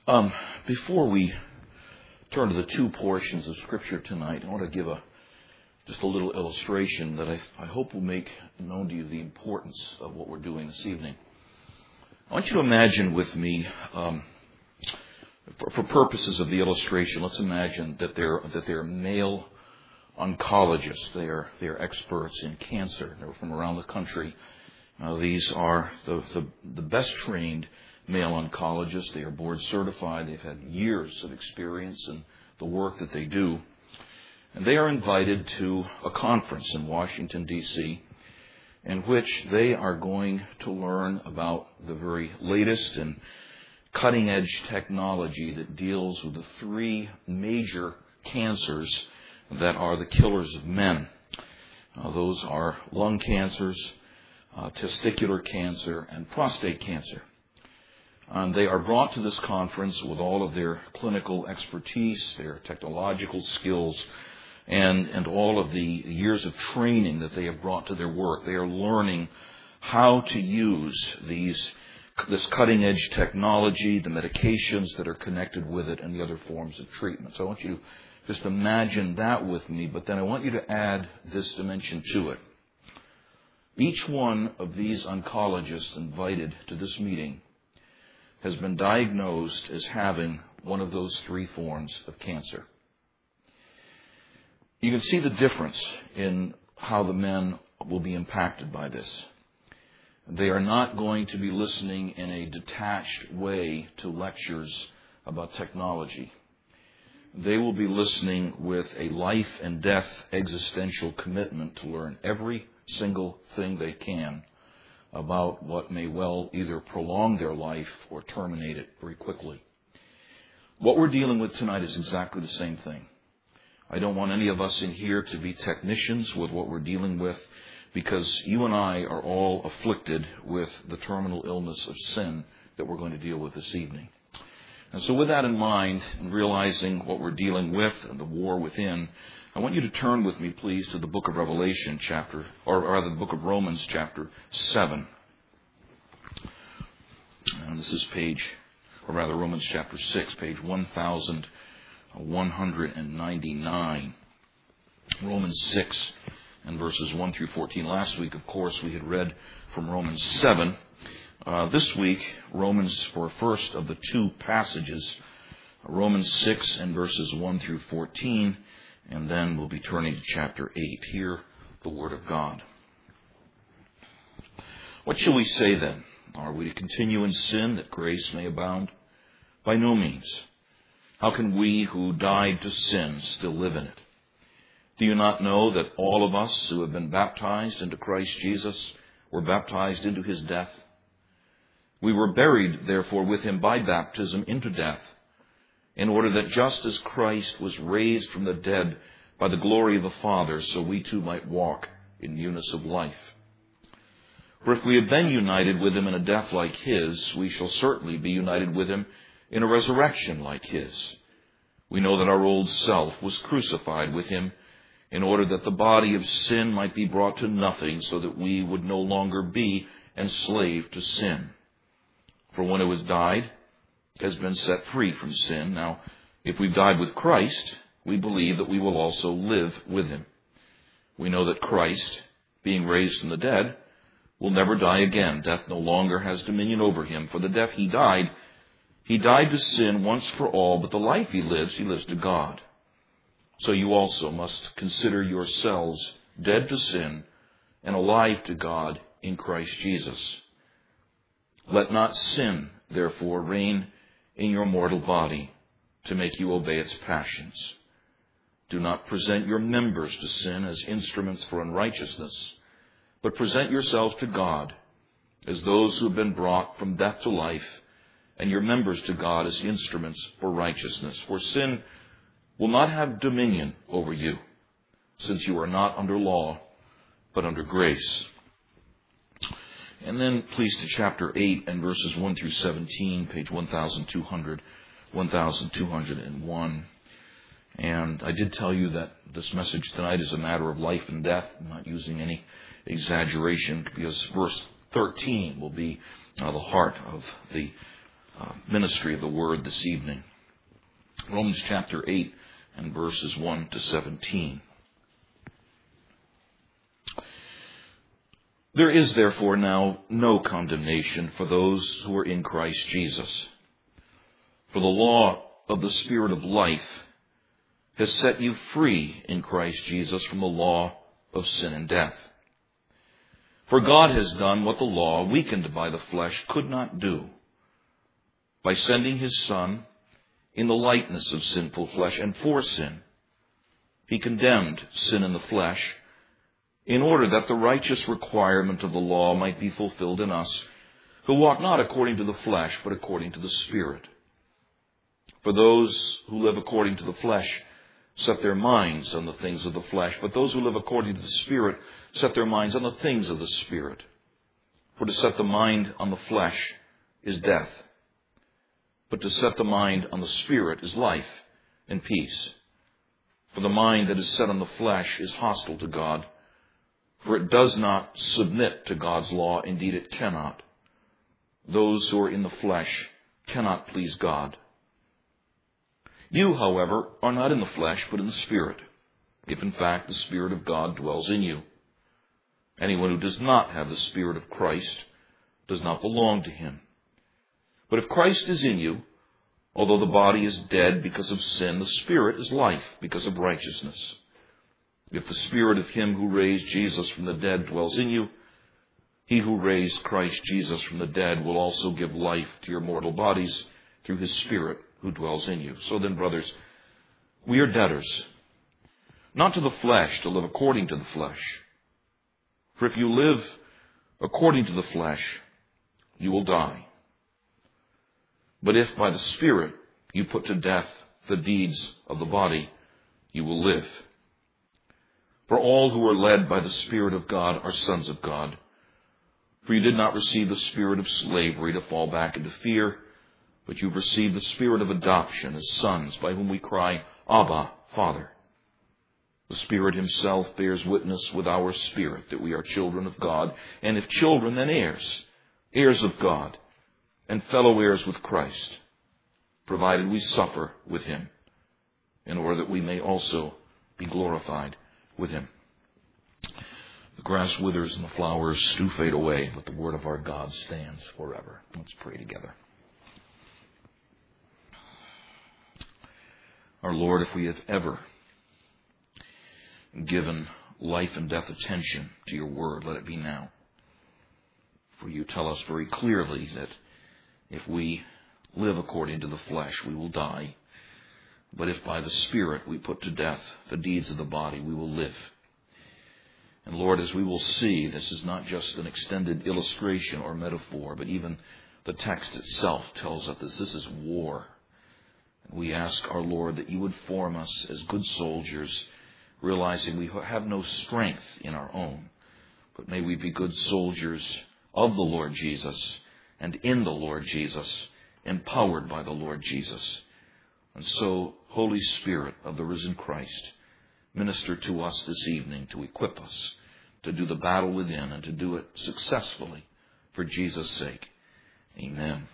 Before we turn to the two portions of Scripture tonight, I want to give just a little illustration that I hope will make known to you the importance of what we're doing this evening. I want you to imagine with me, for purposes of the illustration, let's imagine that they're male oncologists. They are experts in cancer. They're from around the country. These are the best trained male oncologists. They are board certified. They've had years of experience in the work that they do. And they are invited to a conference in Washington, D.C., in which they are going to learn about the very latest and cutting-edge technology that deals with the three major cancers that are the killers of men. Those are lung cancers, testicular cancer, and prostate cancer. And they are brought to this conference with all of their clinical expertise, their technological skills, and all of the years of training that they have brought to their work. They are learning how to use this cutting-edge technology, the medications that are connected with it, and the other forms of treatment. So I want you to just imagine that with me, but then I want you to add this dimension to it. Each one of these oncologists invited to this meeting has been diagnosed as having one of those three forms of cancer. You can see the difference in how the men will be impacted by this. They are not going to be listening in a detached way to lectures about technology. They will be listening with a life and death existential commitment to learn every single thing they can about what may well either prolong their life or terminate it very quickly. What we're dealing with tonight is exactly the same thing. I don't want any of us in here to be technicians with what we're dealing with, because you and I are all afflicted with the terminal illness of sin that we're going to deal with this evening. And so with that in mind, and realizing what we're dealing with and the war within, I want you to turn with me, please, to the book of Revelation the book of Romans chapter 7. And this is Romans chapter 6, page 1199. Romans 6 and verses 1 through 14. Last week, of course, we had read from Romans 7. This week, Romans, for first of the two passages, Romans 6 and verses 1 through 14, and then we'll be turning to chapter 8. Hear the word of God. What shall we say then? Are we to continue in sin that grace may abound? By no means. How can we who died to sin still live in it? Do you not know that all of us who have been baptized into Christ Jesus were baptized into his death? We were buried, therefore, with him by baptism into death, in order that just as Christ was raised from the dead by the glory of the Father, so we too might walk in newness of life. For if we have been united with him in a death like his, we shall certainly be united with him in a resurrection like his. We know that our old self was crucified with him in order that the body of sin might be brought to nothing, so that we would no longer be enslaved to sin. For one who has died has been set free from sin. Now, if we've died with Christ, we believe that we will also live with him. We know that Christ, being raised from the dead, will never die again. Death no longer has dominion over him. For the death he died to sin once for all, but the life he lives to God. So you also must consider yourselves dead to sin and alive to God in Christ Jesus. Let not sin, therefore, reign in your mortal body to make you obey its passions. Do not present your members to sin as instruments for unrighteousness, but present yourselves to God as those who have been brought from death to life, and your members to God as instruments for righteousness. For sin will not have dominion over you, since you are not under law, but under grace. And then please to chapter 8 and verses 1 through 17, page 1201. And I did tell you that this message tonight is a matter of life and death. I'm not using any exaggeration, because verse 13 will be the heart of the ministry of the Word this evening. Romans chapter 8 and verses 1 to 17. There is therefore now no condemnation for those who are in Christ Jesus. For the law of the Spirit of life has set you free in Christ Jesus from the law of sin and death. For God has done what the law, weakened by the flesh, could not do, by sending His Son in the likeness of sinful flesh, and for sin. He condemned sin in the flesh, in order that the righteous requirement of the law might be fulfilled in us, who walk not according to the flesh, but according to the Spirit. For those who live according to the flesh set their minds on the things of the flesh, but those who live according to the Spirit set their minds on the things of the Spirit. For to set the mind on the flesh is death, but to set the mind on the Spirit is life and peace. For the mind that is set on the flesh is hostile to God, for it does not submit to God's law. Indeed, it cannot. Those who are in the flesh cannot please God. You, however, are not in the flesh, but in the Spirit, if in fact the Spirit of God dwells in you. Anyone who does not have the Spirit of Christ does not belong to Him. But if Christ is in you, although the body is dead because of sin, the Spirit is life because of righteousness. If the Spirit of Him who raised Jesus from the dead dwells in you, He who raised Christ Jesus from the dead will also give life to your mortal bodies through His Spirit who dwells in you. So then, brothers, we are debtors, not to the flesh, to live according to the flesh. For if you live according to the flesh, you will die. But if by the Spirit you put to death the deeds of the body, you will live. For all who are led by the Spirit of God are sons of God. For you did not receive the spirit of slavery to fall back into fear, but you've received the Spirit of adoption as sons, by whom we cry, Abba, Father. The Spirit Himself bears witness with our spirit that we are children of God, and if children, then heirs, heirs of God, and fellow heirs with Christ, provided we suffer with Him, in order that we may also be glorified with Him. The grass withers and the flowers do fade away, but the word of our God stands forever. Let's pray together. Our Lord, if we have ever given life and death attention to your word, let it be now. For you tell us very clearly that if we live according to the flesh, we will die. But if by the Spirit we put to death the deeds of the body, we will live. And Lord, as we will see, this is not just an extended illustration or metaphor, but even the text itself tells us that this is war. And we ask our Lord that you would form us as good soldiers, realizing we have no strength in our own, but may we be good soldiers of the Lord Jesus and in the Lord Jesus, empowered by the Lord Jesus. And so, Holy Spirit of the risen Christ, minister to us this evening to equip us to do the battle within and to do it successfully for Jesus' sake. Amen.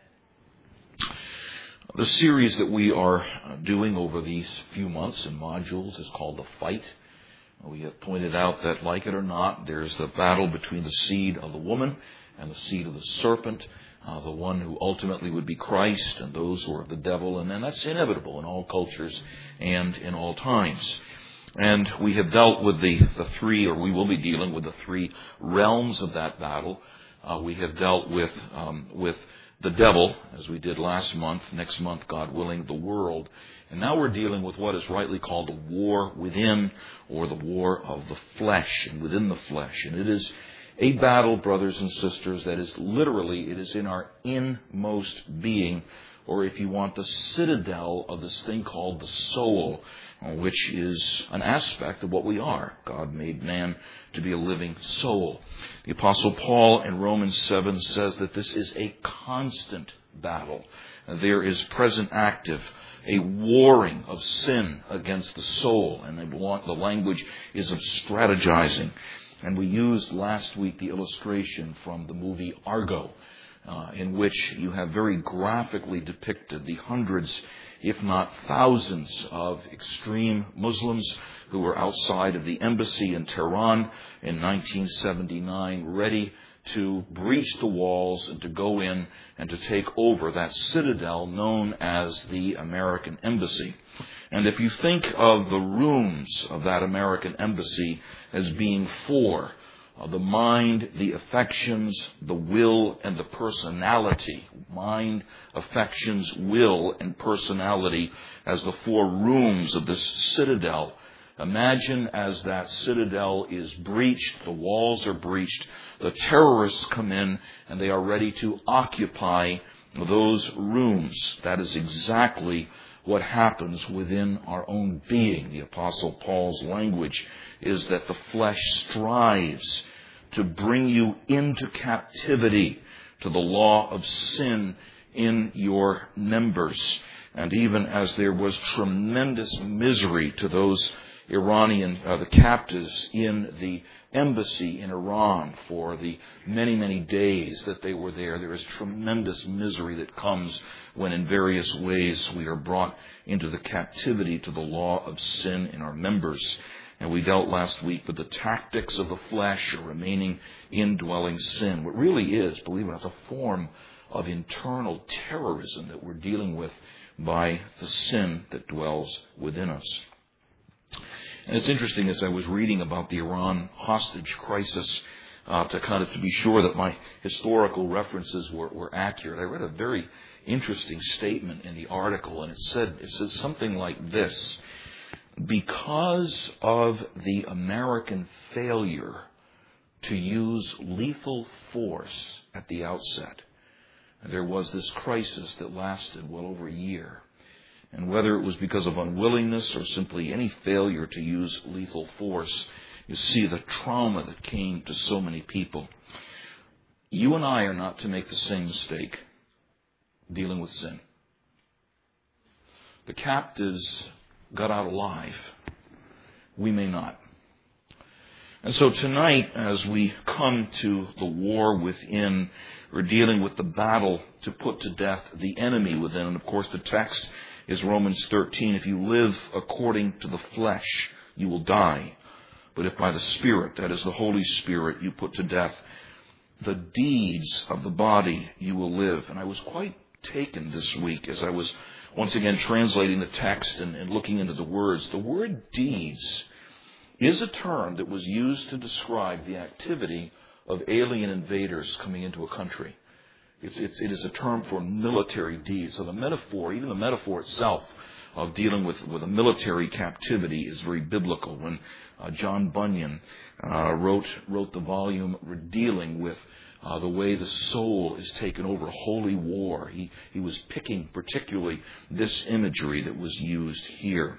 The series that we are doing over these few months in modules is called The Fight. We have pointed out that, like it or not, there's the battle between the seed of the woman and the seed of the serpent, the one who ultimately would be Christ and those who are of the devil, and then that's inevitable in all cultures and in all times. And we have dealt with the three, or we will be dealing with the three realms of that battle. We have dealt with the devil, as we did last month, next month, God willing, the world. And now we're dealing with what is rightly called the war within, or the war of the flesh and within the flesh. And it is a battle, brothers and sisters, that is literally, it is in our inmost being, or if you want, the citadel of this thing called the soul, which is an aspect of what we are. God made man to be a living soul. The Apostle Paul in Romans 7 says that this is a constant battle. There is present active, a warring of sin against the soul. And the language is of strategizing. And we used last week the illustration from the movie Argo. in which you have very graphically depicted the hundreds, if not thousands, of extreme Muslims who were outside of the embassy in Tehran in 1979, ready to breach the walls and to go in and to take over that citadel known as the American Embassy. And if you think of the rooms of that American Embassy as being four, the mind, the affections, the will, and the personality. Mind, affections, will, and personality as the four rooms of this citadel. Imagine as that citadel is breached, the walls are breached, the terrorists come in, and they are ready to occupy those rooms. That is exactly what happens within our own being. The Apostle Paul's language is that the flesh strives to bring you into captivity to the law of sin in your members. And even as there was tremendous misery to those the captives in the embassy in Iran for the many, many days that they were there, there is tremendous misery that comes when in various ways we are brought into the captivity to the law of sin in our members. And we dealt last week with the tactics of the flesh or remaining indwelling sin. What really is, believe it or not, a form of internal terrorism that we're dealing with by the sin that dwells within us. And it's interesting, as I was reading about the Iran hostage crisis, to be sure that my historical references were accurate, I read a very interesting statement in the article, and it says something like this: because of the American failure to use lethal force at the outset, there was this crisis that lasted well over a year. And whether it was because of unwillingness or simply any failure to use lethal force, you see the trauma that came to so many people. You and I are not to make the same mistake dealing with sin. The captives got out alive. We may not. And so tonight, as we come to the war within, we're dealing with the battle to put to death the enemy within. And of course, the text is Romans 13. If you live according to the flesh, you will die. But if by the Spirit, that is the Holy Spirit, you put to death the deeds of the body, you will live. And I was quite taken this week as I was once again translating the text and looking into the words. The word deeds is a term that was used to describe the activity of alien invaders coming into a country. It is a term for military deeds. So the metaphor, even the metaphor itself of dealing with a military captivity is very biblical. When John Bunyan wrote the volume dealing with the way the soul is taken over, holy war, he was picking particularly this imagery that was used here.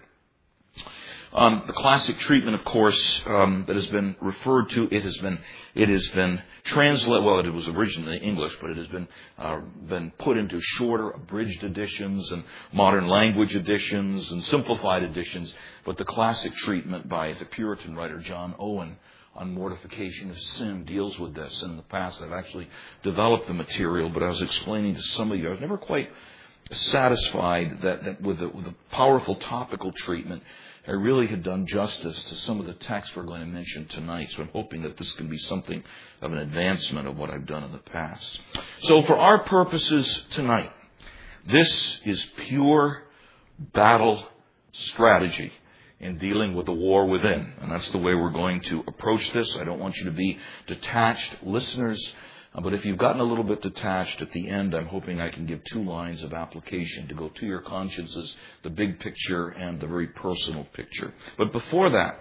The classic treatment, of course, that has been referred to, it has been translated. Well, it was originally English, but it has been put into shorter, abridged editions and modern language editions and simplified editions. But the classic treatment by the Puritan writer John Owen on mortification of sin deals with this. And in the past, I've actually developed the material, but I was explaining to some of you, I was never quite satisfied that with the powerful topical treatment, I really had done justice to some of the texts we're going to mention tonight. So I'm hoping that this can be something of an advancement of what I've done in the past. So for our purposes tonight, this is pure battle strategy in dealing with the war within. And that's the way we're going to approach this. I don't want you to be detached listeners. But if you've gotten a little bit detached at the end, I'm hoping I can give 2 lines of application to go to your consciences, the big picture and the very personal picture. But before that,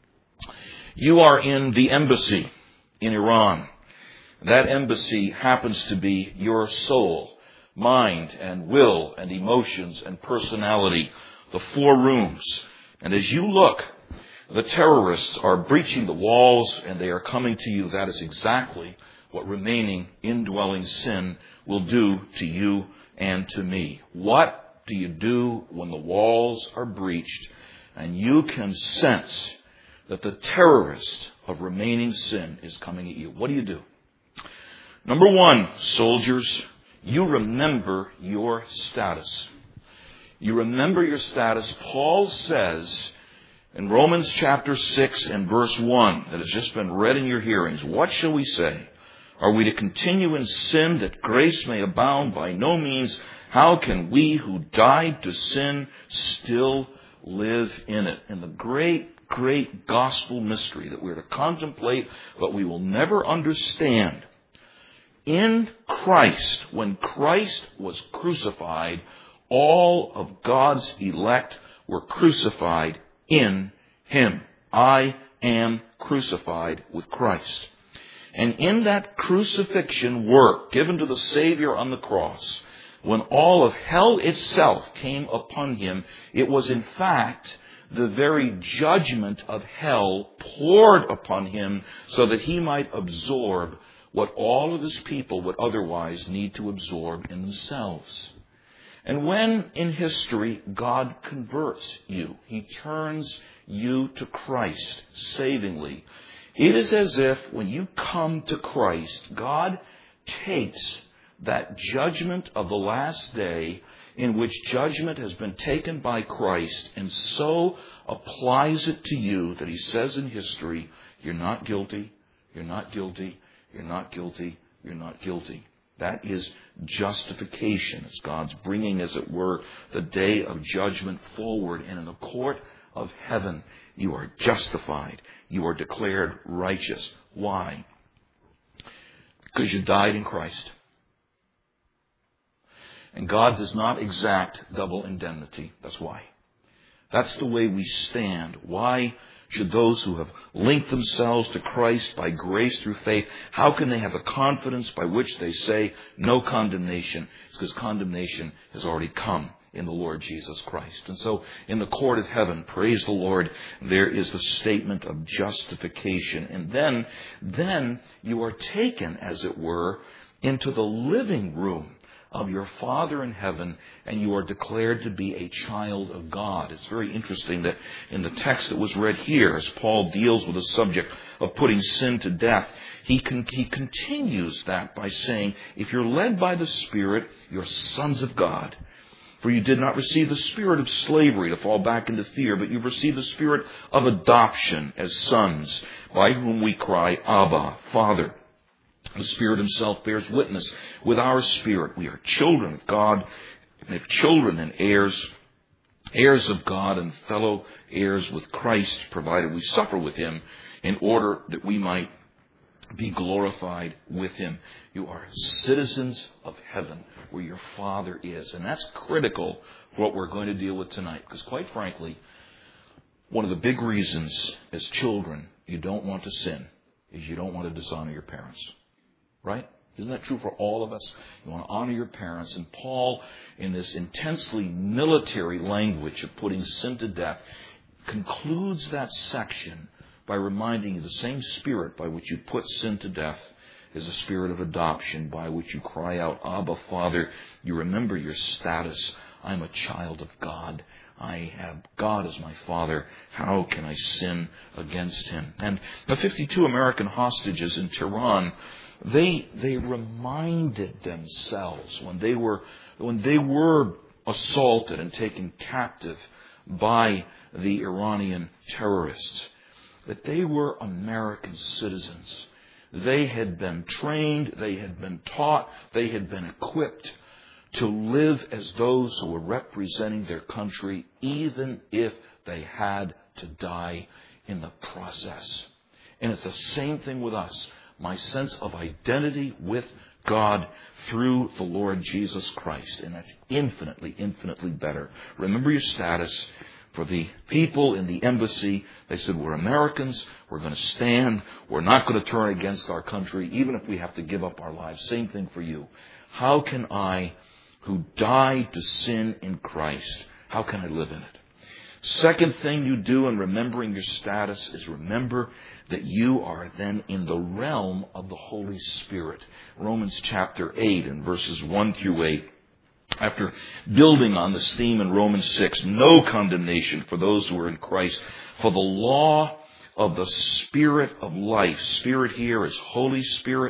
you are in the embassy in Iran. That embassy happens to be your soul, mind and will and emotions and personality, the 4 rooms. And as you look, the terrorists are breaching the walls and they are coming to you. That is exactly what remaining indwelling sin will do to you and to me. What do you do when the walls are breached and you can sense that the terrorist of remaining sin is coming at you? What do you do? Number one, soldiers, you remember your status. You remember your status. Paul says in Romans chapter 6 and verse 1 that has just been read in your hearings, what shall we say? Are we to continue in sin that grace may abound? By no means. How can we who died to sin still live in it? And the great gospel mystery that we're to contemplate, but we will never understand. In Christ, when Christ was crucified, all of God's elect were crucified in Him. I am crucified with Christ. And in that crucifixion work given to the Savior on the cross, when all of hell itself came upon Him, it was in fact the very judgment of hell poured upon Him so that He might absorb what all of His people would otherwise need to absorb in themselves. And when in history God converts you, He turns you to Christ savingly, it is as if when you come to Christ, God takes that judgment of the last day in which judgment has been taken by Christ and so applies it to you that He says in history, you're not guilty, you're not guilty, you're not guilty, you're not guilty. That is justification. It's God's bringing, as it were, the day of judgment forward. And in the court of heaven, you are justified. You are declared righteous. Why? Because you died in Christ. And God does not exact double indemnity. That's why. That's the way we stand. Why should those who have linked themselves to Christ by grace through faith, how can they have the confidence by which they say no condemnation? It's because condemnation has already come in the Lord Jesus Christ. And so in the court of heaven, praise the Lord, there is the statement of justification. And then you are taken, as it were, into the living room of your Father in heaven, and you are declared to be a child of God. It's very interesting that in the text that was read here, as Paul deals with the subject of putting sin to death, he continues that by saying, if you're led by the Spirit, you're sons of God. For you did not receive the spirit of slavery to fall back into fear, but you've received the spirit of adoption as sons, by whom we cry, Abba, Father. The Spirit Himself bears witness with our spirit. We are children of God, and if children and heirs, heirs of God and fellow heirs with Christ, provided we suffer with Him, in order that we might be glorified with Him. You are citizens of heaven, where your Father is. And that's critical for what we're going to deal with tonight. Because quite frankly, one of the big reasons as children you don't want to sin is you don't want to dishonor your parents. Right? Isn't that true for all of us? You want to honor your parents. And Paul, in this intensely military language of putting sin to death, concludes that section by reminding you the same spirit by which you put sin to death is a spirit of adoption by which you cry out, Abba, Father. You remember your status. I'm a child of God. I have God as my Father. How can I sin against Him? And the 52 American hostages in Tehran, they reminded themselves when they were assaulted and taken captive by the Iranian terrorists, that they were American citizens. They had been trained, they had been taught, they had been equipped to live as those who were representing their country, even if they had to die in the process. And it's the same thing with us. My sense of identity with God through the Lord Jesus Christ. And that's infinitely, infinitely better. Remember your status. For the people in the embassy, they said, we're Americans, we're going to stand, we're not going to turn against our country, even if we have to give up our lives. Same thing for you. How can I, who died to sin in Christ, how can I live in it? Second thing you do in remembering your status is remember that you are then in the realm of the Holy Spirit. Romans chapter 8 and verses 1 through 8. After building on this theme in Romans 6, no condemnation for those who are in Christ. For the law of the Spirit of life, Spirit here is Holy Spirit,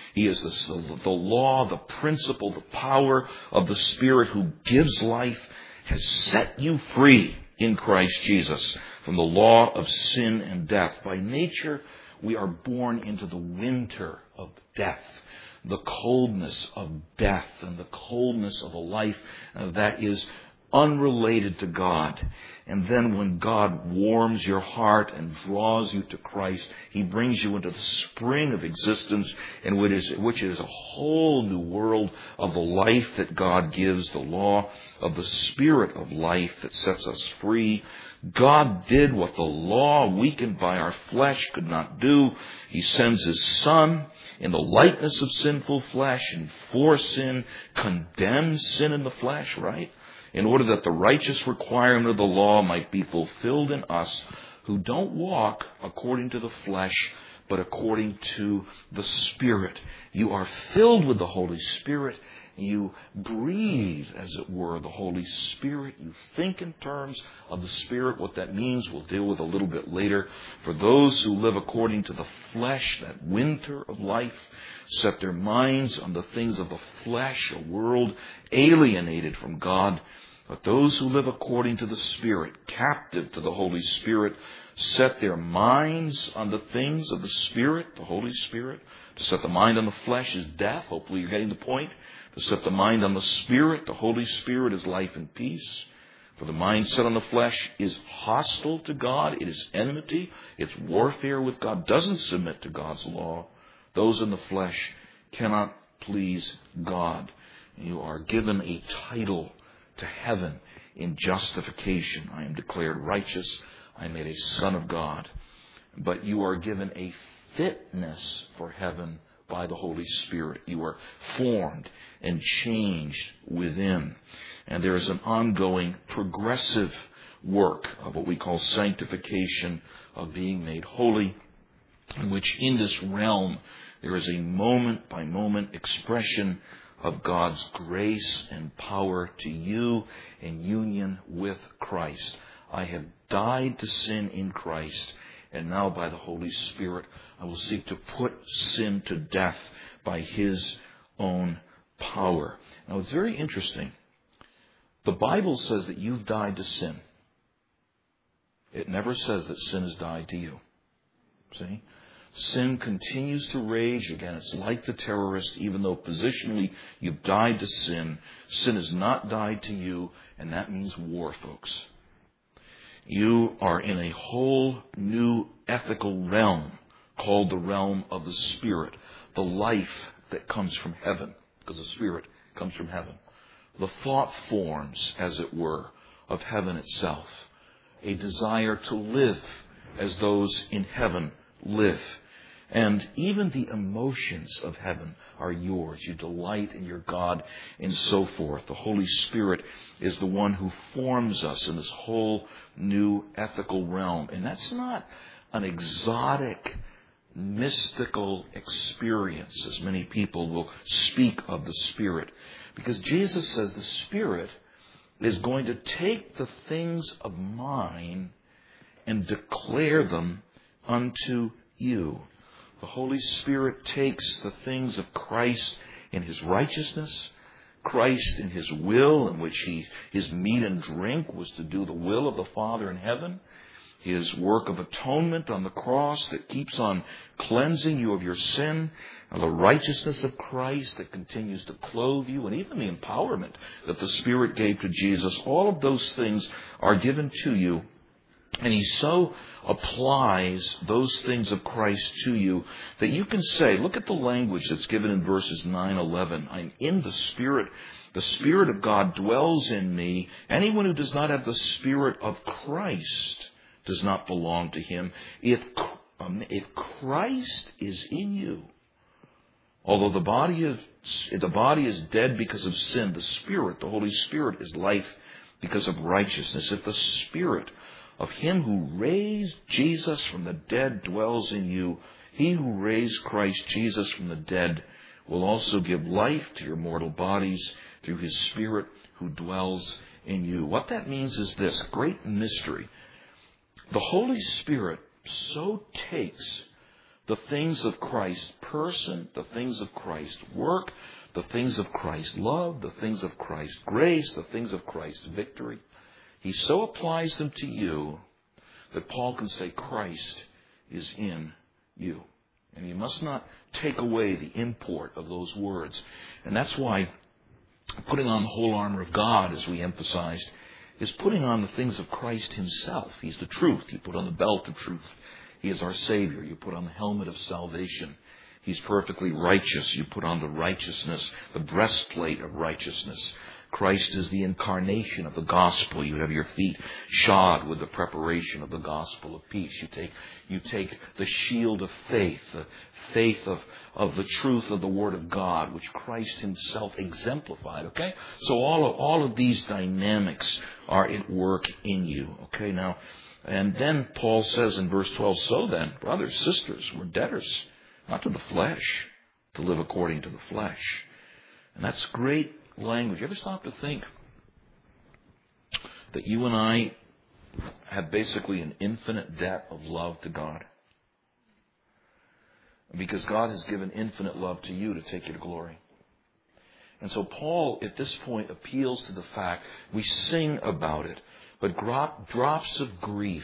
He is the law, the principle, the power of the Spirit who gives life, has set you free in Christ Jesus from the law of sin and death. By nature, we are born into the winter of death, the coldness of death, and the coldness of a life that is unrelated to God. And then when God warms your heart and draws you to Christ, He brings you into the spring of existence, which is a whole new world of the life that God gives, the law of the Spirit of life that sets us free. God did what the law, weakened by our flesh, could not do. He sends His Son in the likeness of sinful flesh, and for sin, condemns sin in the flesh, right? In order that the righteous requirement of the law might be fulfilled in us who don't walk according to the flesh, but according to the Spirit. You are filled with the Holy Spirit. You breathe, as it were, the Holy Spirit. You think in terms of the Spirit. What that means, we'll deal with a little bit later. For those who live according to the flesh, that winter of life, set their minds on the things of the flesh, a world alienated from God. But those who live according to the Spirit, captive to the Holy Spirit, set their minds on the things of the Spirit, the Holy Spirit. To set the mind on the flesh is death. Hopefully you're getting the point. To set the mind on the Spirit, the Holy Spirit, is life and peace. For the mind set on the flesh is hostile to God. It is enmity. It's warfare with God. Doesn't submit to God's law. Those in the flesh cannot please God. You are given a title to heaven in justification. I am declared righteous. I am made a son of God. But you are given a fitness for heaven by the Holy Spirit. You are formed and changed within. And there is an ongoing progressive work of what we call sanctification, of being made holy, in which in this realm there is a moment-by-moment expression of God's grace and power to you in union with Christ. I have died to sin in Christ, and now by the Holy Spirit I will seek to put sin to death by His own power. Now it's very interesting. The Bible says that you've died to sin. It never says that sin has died to you. See? Sin continues to rage. Again, it's like the terrorist. Even though positionally you've died to sin, sin has not died to you, and that means war, folks. You are in a whole new ethical realm called the realm of the Spirit, the life that comes from heaven, because the Spirit comes from heaven. The thought forms, as it were, of heaven itself, a desire to live as those in heaven live. And even the emotions of heaven are yours. You delight in your God and so forth. The Holy Spirit is the one who forms us in this whole new ethical realm. And that's not an exotic, mystical experience, as many people will speak of the Spirit. Because Jesus says the Spirit is going to take the things of mine and declare them unto you. The Holy Spirit takes the things of Christ in His righteousness, Christ in His will, in which His meat and drink was to do the will of the Father in heaven, His work of atonement on the cross that keeps on cleansing you of your sin, and the righteousness of Christ that continues to clothe you, and even the empowerment that the Spirit gave to Jesus. All of those things are given to you. And He so applies those things of Christ to you that you can say, look at the language that's given in verses 9-11. I'm in the Spirit. The Spirit of God dwells in me. Anyone who does not have the Spirit of Christ does not belong to Him. If Christ is in you, although the body is dead because of sin, the Spirit, the Holy Spirit, is life because of righteousness. If the Spirit of Him who raised Jesus from the dead dwells in you, He who raised Christ Jesus from the dead will also give life to your mortal bodies through His Spirit who dwells in you. What that means is this great mystery. The Holy Spirit so takes the things of Christ's person, the things of Christ's work, the things of Christ's love, the things of Christ's grace, the things of Christ's victory. He so applies them to you that Paul can say Christ is in you. And you must not take away the import of those words. And that's why putting on the whole armor of God, as we emphasized, is putting on the things of Christ himself. He's the truth. You put on the belt of truth. He is our Savior. You put on the helmet of salvation. He's perfectly righteous. You put on the righteousness, the breastplate of righteousness. Christ is the incarnation of the gospel. You have your feet shod with the preparation of the gospel of peace. You take the shield of faith, the faith of the truth of the Word of God, which Christ himself exemplified. Okay? So all of these dynamics are at work in you. Okay, now, and then Paul says in verse 12, so then, brothers, sisters, we're debtors, not to the flesh, to live according to the flesh. And that's great language. You ever stop to think that you and I have basically an infinite debt of love to God? Because God has given infinite love to you to take you to glory. And so Paul, at this point, appeals to the fact, we sing about it, but drops of grief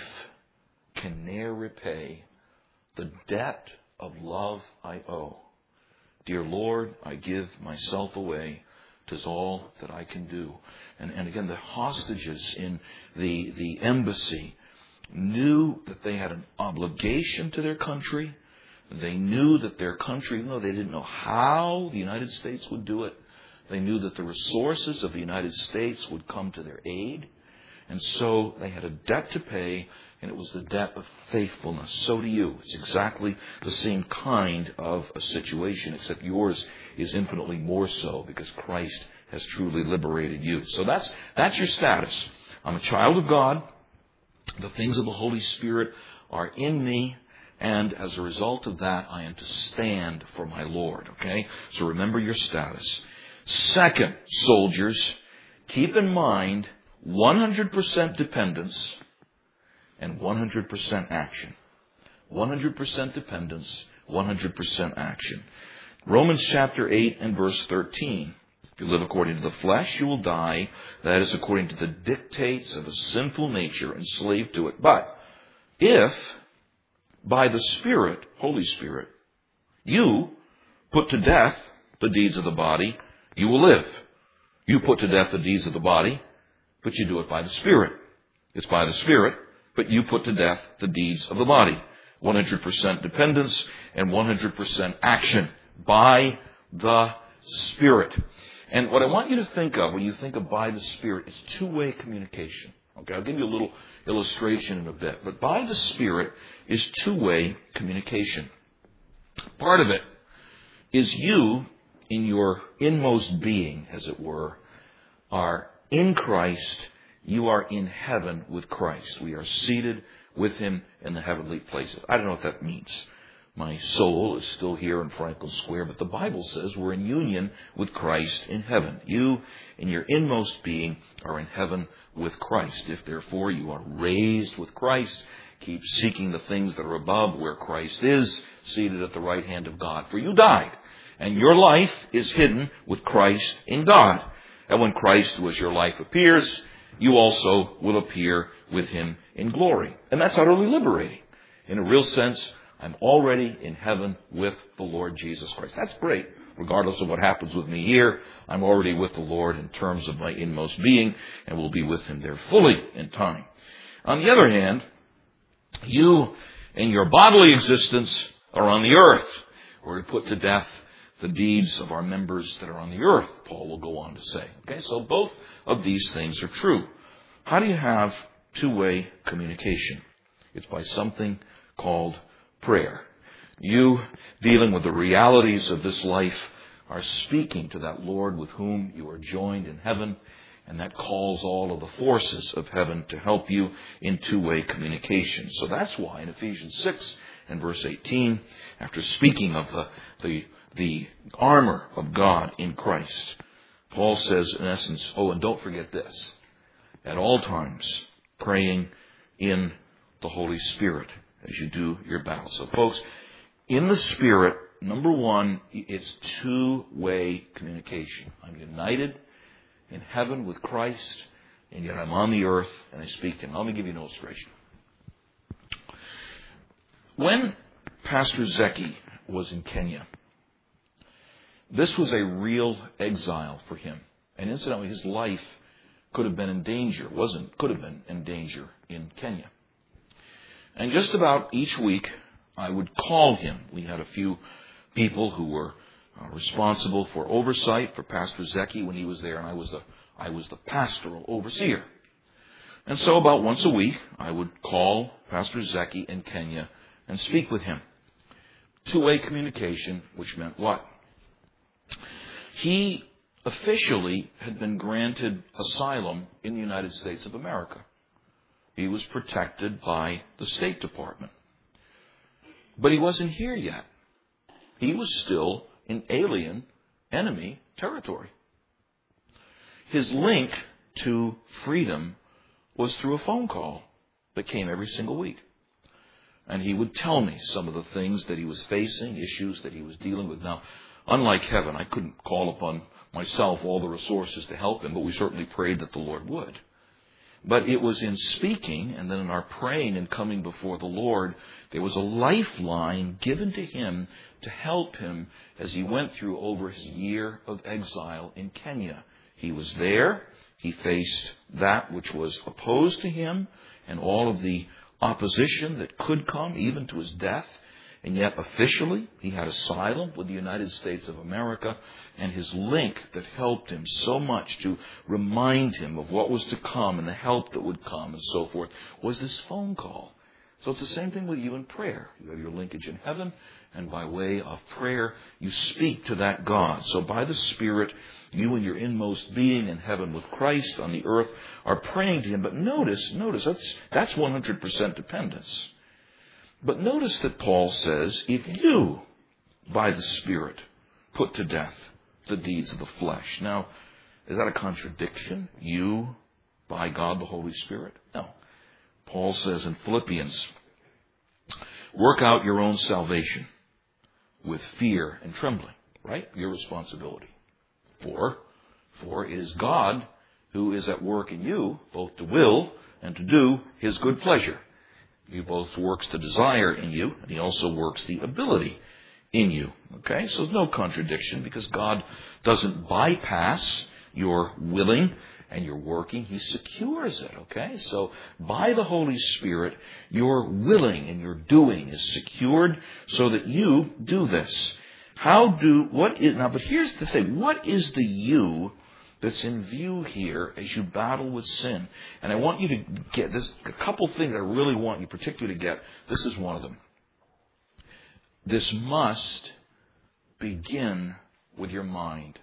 can ne'er repay the debt of love I owe. Dear Lord, I give myself away. 'Tis all that I can do. And again, the hostages in the embassy knew that they had an obligation to their country. They knew that their country, even though they didn't know how the United States would do it, they knew that the resources of the United States would come to their aid. And so they had a debt to pay, and it was the debt of faithfulness. So do you. It's exactly the same kind of a situation, except yours is infinitely more so because Christ has truly liberated you. So that's your status. I'm a child of God. The things of the Holy Spirit are in me. And as a result of that, I am to stand for my Lord. Okay? So remember your status. Second, soldiers, keep in mind 100% dependence and 100% action. 100% dependence, 100% action. Romans chapter 8 and verse 13. If you live according to the flesh, you will die. That is according to the dictates of a sinful nature, enslaved to it. But if by the Spirit, Holy Spirit, you put to death the deeds of the body, you will live. You put to death the deeds of the body, but you do it by the Spirit. It's by the Spirit, but you put to death the deeds of the body. 100% dependence and 100% action by the Spirit. And what I want you to think of when you think of by the Spirit is two-way communication. Okay, I'll give you a little illustration in a bit. But by the Spirit is two-way communication. Part of it is you, in your inmost being, as it were, are in Christ. You are in heaven with Christ. We are seated with Him in the heavenly places. I don't know what that means. My soul is still here in Franklin Square, but the Bible says we're in union with Christ in heaven. You, in your inmost being, are in heaven with Christ. If therefore you are raised with Christ, keep seeking the things that are above where Christ is, seated at the right hand of God. For you died, and your life is hidden with Christ in God. And when Christ, who is your life, appears, you also will appear with Him in glory. And that's utterly liberating. In a real sense, I'm already in heaven with the Lord Jesus Christ. That's great. Regardless of what happens with me here, I'm already with the Lord in terms of my inmost being, and will be with Him there fully in time. On the other hand, you in your bodily existence are on the earth, where we put to death the deeds of our members that are on the earth, Paul will go on to say. Okay, so both of these things are true. How do you have two-way communication? It's by something called prayer. You, dealing with the realities of this life, are speaking to that Lord with whom you are joined in heaven, and that calls all of the forces of heaven to help you in two-way communication. So that's why in Ephesians 6 and verse 18, after speaking of the armor of God in Christ, Paul says, in essence, and don't forget this, at all times, praying in the Holy Spirit as you do your battle. So folks, In the Spirit, number one, it's two-way communication. I'm united in heaven with Christ, and yet I'm on the earth and I speak to Him. Let me give you an illustration. When Pastor Zeki was in Kenya, this was a real exile for him. And incidentally, his life could have been in danger. Could have been in danger in Kenya. And just about each week, I would call him. We had a few people who were responsible for oversight for Pastor Zeki when he was there, and I was the pastoral overseer. And so about once a week, I would call Pastor Zeki in Kenya and speak with him. Two-way communication, which meant what? He officially had been granted asylum in the United States of America. He was protected by the State Department. But he wasn't here yet. He was still in alien, enemy territory. His link to freedom was through a phone call that came every single week. And he would tell me some of the things that he was facing, issues that he was dealing with. Now, unlike heaven, I couldn't call upon myself all the resources to help him, but we certainly prayed that the Lord would. But it was in speaking and then in our praying and coming before the Lord, there was a lifeline given to him to help him as he went through over his year of exile in Kenya. He was there. He faced that which was opposed to him and all of the opposition that could come, even to his death. And yet officially, he had asylum with the United States of America, and his link that helped him so much to remind him of what was to come and the help that would come and so forth was this phone call. So it's the same thing with you in prayer. You have your linkage in heaven, and by way of prayer, you speak to that God. So by the Spirit, you and your inmost being in heaven with Christ on the earth are praying to Him. But notice, that's 100% dependence. But notice that Paul says, if you, by the Spirit, put to death the deeds of the flesh. Now, is that a contradiction? You, by God the Holy Spirit? No. Paul says in Philippians, work out your own salvation with fear and trembling, right? Your responsibility. For it is God who is at work in you, both to will and to do His good pleasure. He both works the desire in you, and He also works the ability in you. Okay? So there's no contradiction because God doesn't bypass your willing and your working. He secures it. Okay? So by the Holy Spirit, your willing and your doing is secured so that you do this. But here's the thing. What is the you that's in view here as you battle with sin? And I want you to get this, a couple things I really want you particularly to get. This is one of them. This must begin with your mind.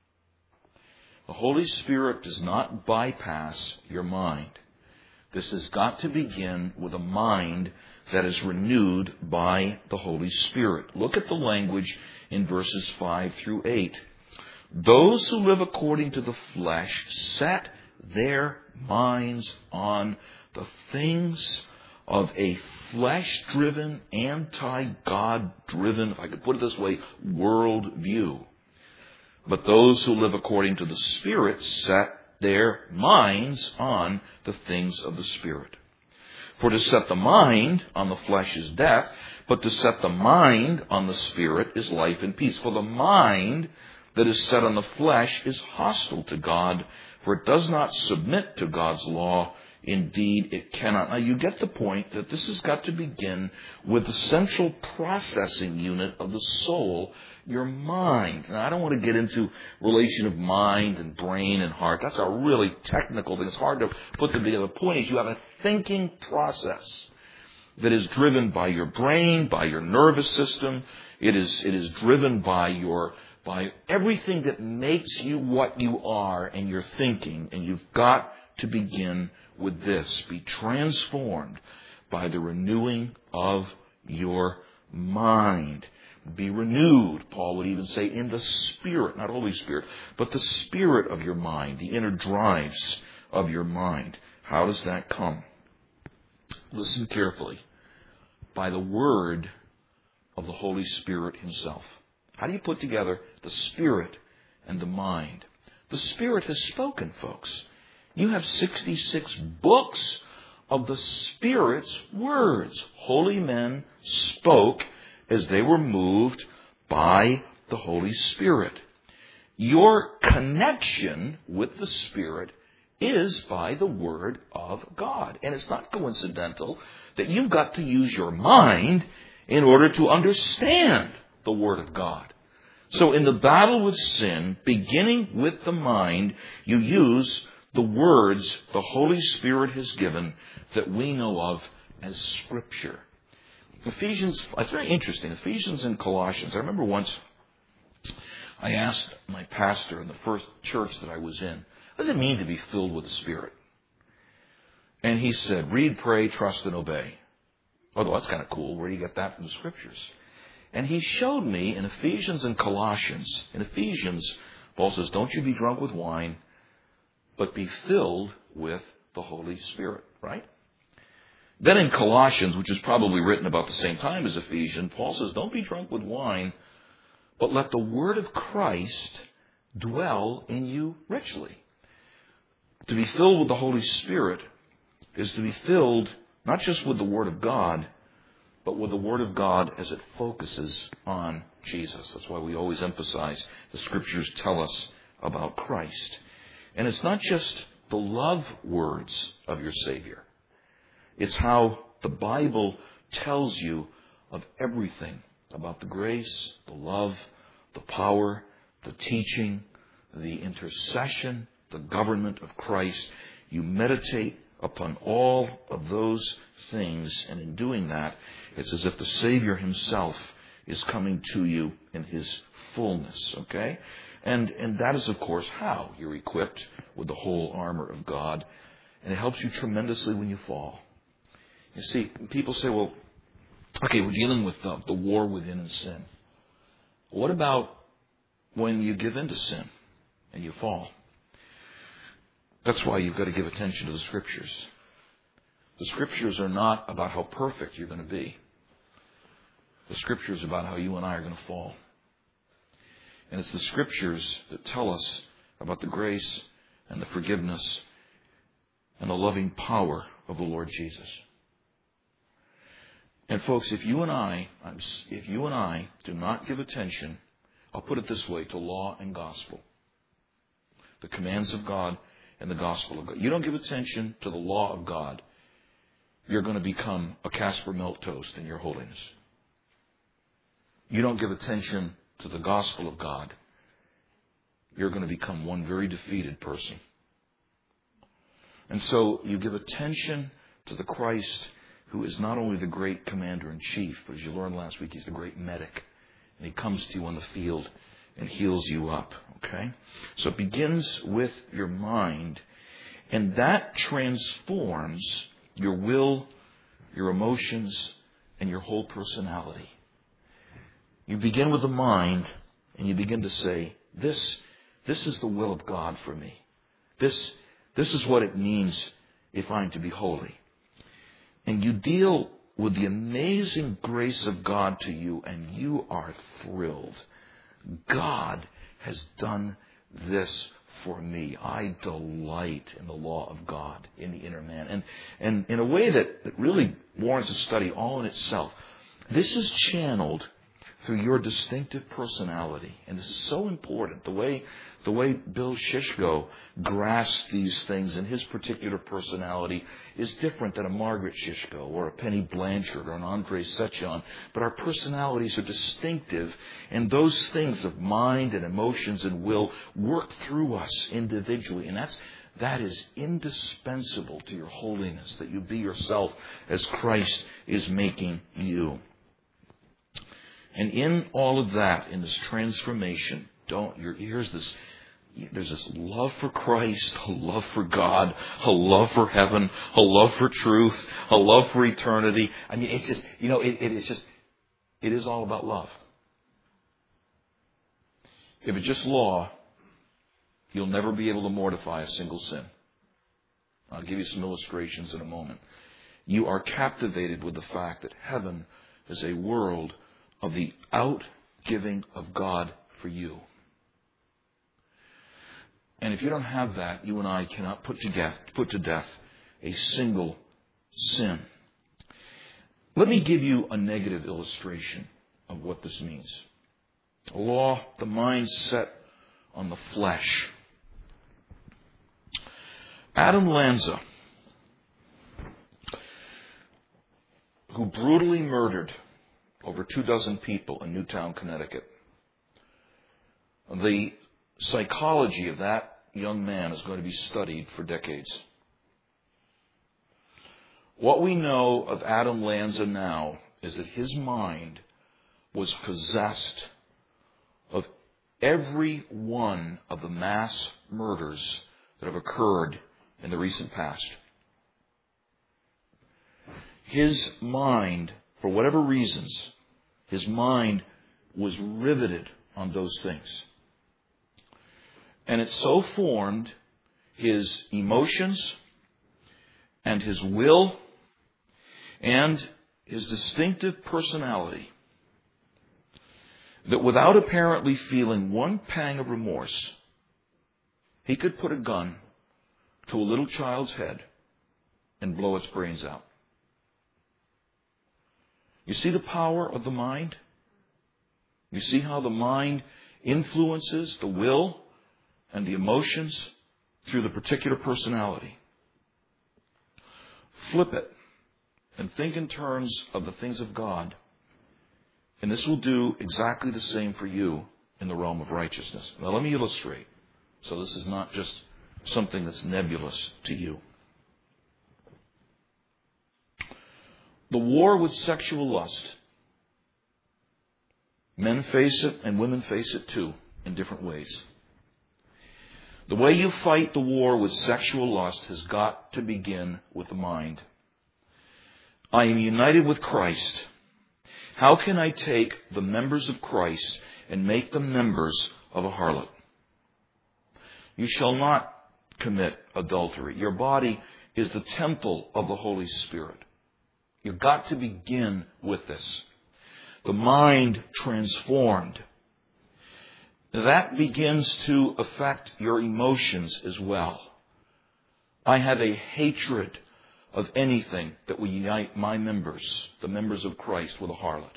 The Holy Spirit does not bypass your mind. This has got to begin with a mind that is renewed by the Holy Spirit. Look at the language in verses 5 through 8. Those who live according to the flesh set their minds on the things of a flesh-driven, anti-God-driven, if I could put it this way, world view. But those who live according to the Spirit set their minds on the things of the Spirit. For to set the mind on the flesh is death, but to set the mind on the Spirit is life and peace. For the mind that is set on the flesh is hostile to God, for it does not submit to God's law. Indeed, it cannot. Now, you get the point that this has got to begin with the central processing unit of the soul, your mind. Now, I don't want to get into relation of mind and brain and heart. That's a really technical thing. It's hard to put them together. The point is you have a thinking process that is driven by your brain, by your nervous system. It is driven by everything that makes you what you are and your thinking. And you've got to begin with this. Be transformed by the renewing of your mind. Be renewed, Paul would even say, in the Spirit, not Holy Spirit, but the Spirit of your mind, the inner drives of your mind. How does that come? Listen carefully. By the word of the Holy Spirit Himself. How do you put together the Spirit and the mind? The Spirit has spoken, folks. You have 66 books of the Spirit's words. Holy men spoke as they were moved by the Holy Spirit. Your connection with the Spirit is by the Word of God. And it's not coincidental that you've got to use your mind in order to understand the Word of God. So in the battle with sin, beginning with the mind, you use the words the Holy Spirit has given that we know of as Scripture. Ephesians, it's very interesting, Ephesians and Colossians. I remember once I asked my pastor in the first church that I was in, what does it mean to be filled with the Spirit? And he said, read, pray, trust, and obey. Oh, that's kind of cool. Where do you get that from the Scriptures? And he showed me in Ephesians and Colossians. In Ephesians, Paul says, don't you be drunk with wine, but be filled with the Holy Spirit, right? Then in Colossians, which is probably written about the same time as Ephesians, Paul says, don't be drunk with wine, but let the word of Christ dwell in you richly. To be filled with the Holy Spirit is to be filled not just with the Word of God, but with the Word of God as it focuses on Jesus. That's why we always emphasize the Scriptures tell us about Christ. And it's not just the love words of your Savior. It's how the Bible tells you of everything about the grace, the love, the power, the teaching, the intercession, the government of Christ. You meditate upon all of those things, and in doing that, it's as if the Savior Himself is coming to you in His fullness, okay? And that is, of course, how you're equipped with the whole armor of God, and it helps you tremendously when you fall. You see, people say, well, okay, we're dealing with the war within sin. What about when you give in to sin and you fall? That's why you've got to give attention to the Scriptures. The Scriptures are not about how perfect you're going to be. The Scriptures are about how you and I are going to fall. And it's the Scriptures that tell us about the grace and the forgiveness and the loving power of the Lord Jesus. And folks, if you and I do not give attention, I'll put it this way, to law and gospel, the commands of God and the gospel of God. You don't give attention to the law of God, you're going to become a Casper milquetoast in your holiness. You don't give attention to the gospel of God, you're going to become one very defeated person. And so you give attention to the Christ who is not only the great commander-in-chief, but as you learned last week, He's the great medic. And He comes to you on the field and heals you up. Okay? So it begins with your mind, and that transforms your will, your emotions, and your whole personality. You begin with the mind, and you begin to say, this is the will of God for me. This is what it means if I'm to be holy. And you deal with the amazing grace of God to you, and you are thrilled. God has done this for me. I delight in the law of God, in the inner man. And in a way that really warrants a study all in itself. This is channeled through your distinctive personality. And this is so important. The way Bill Shishko grasped these things in his particular personality is different than a Margaret Shishko or a Penny Blanchard or an Andrei Sechan. But our personalities are distinctive, and those things of mind and emotions and will work through us individually. And that is indispensable to your holiness, that you be yourself as Christ is making you. And in all of that, in this transformation, there's this love for Christ, a love for God, a love for heaven, a love for truth, a love for eternity. I mean, it's just, it is all about love. If it's just law, you'll never be able to mortify a single sin. I'll give you some illustrations in a moment. You are captivated with the fact that heaven is a world of the outgiving of God for you. And if you don't have that, you and I cannot put to death a single sin. Let me give you a negative illustration of what this means. A law, the mind set on the flesh. Adam Lanza, who brutally murdered over 24 people in Newtown, Connecticut. The psychology of that young man is going to be studied for decades. What we know of Adam Lanza now is that his mind was possessed of every one of the mass murders that have occurred in the recent past. His mind, for whatever reasons, his mind was riveted on those things. And it so formed his emotions and his will and his distinctive personality that without apparently feeling one pang of remorse, he could put a gun to a little child's head and blow its brains out. You see the power of the mind? You see how the mind influences the will and the emotions through the particular personality. Flip it and think in terms of the things of God, and this will do exactly the same for you in the realm of righteousness. Now let me illustrate, so this is not just something that's nebulous to you. The war with sexual lust. Men face it and women face it too in different ways. The way you fight the war with sexual lust has got to begin with the mind. I am united with Christ. How can I take the members of Christ and make them members of a harlot? You shall not commit adultery. Your body is the temple of the Holy Spirit. You've got to begin with this. The mind transformed. That begins to affect your emotions as well. I have a hatred of anything that will unite my members, the members of Christ, with a harlot.